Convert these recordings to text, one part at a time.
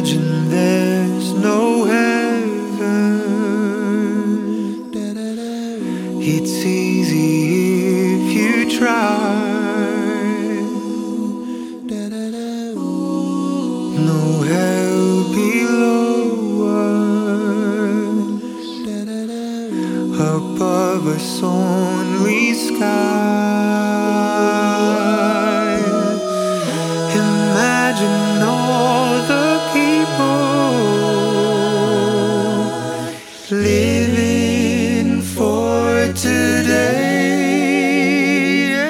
Imagine there's no heaven. It's easy if you try. No hell below us, above us only sky. Imagine all the people living for today.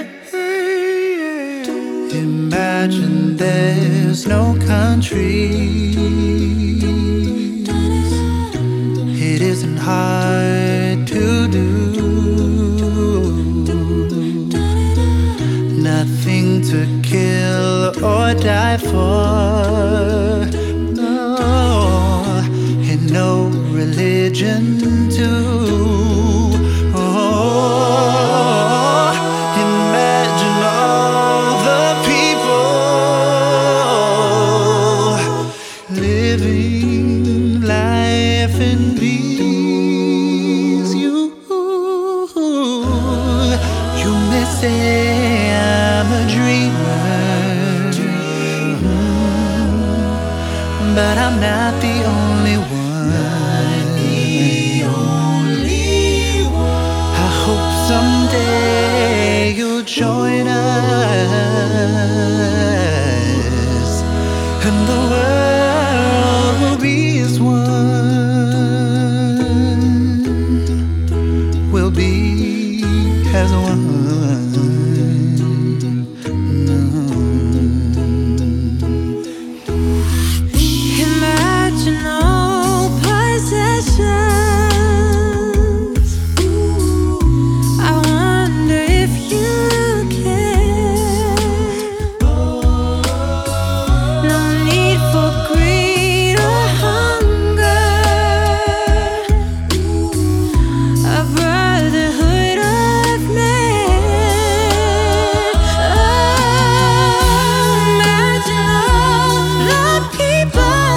Imagine there's no countries. It isn't hard to do. Nothing to kill or die for. No, and no religion too. Oh, imagine all the people living life in peace. You may say I'm a dreamer, but I'm not the only one. I hope someday you'll join us, and the world will be as one. We'll be as one. Imagine all possessions. I wonder if you care. No need for greed or hunger. A brotherhood of men. Imagine all the people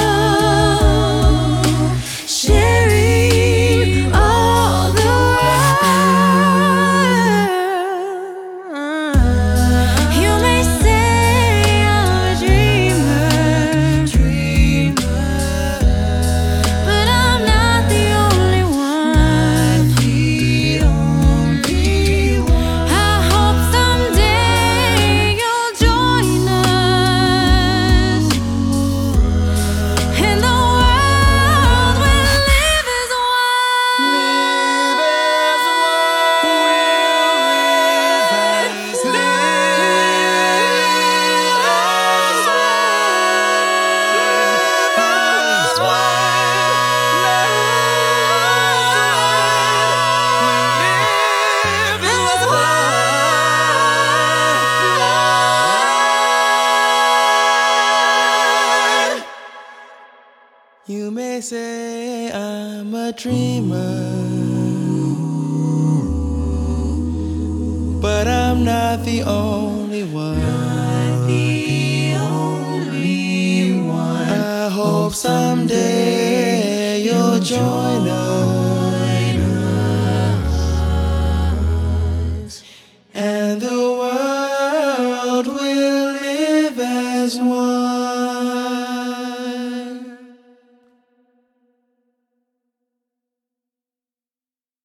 sharing all the world. You may say I'm a dreamer, but I'm not the only one. I hope someday you'll join us, and the world will live as You may say I'm a dreamer, but I'm not the only one. I hope someday you'll join us,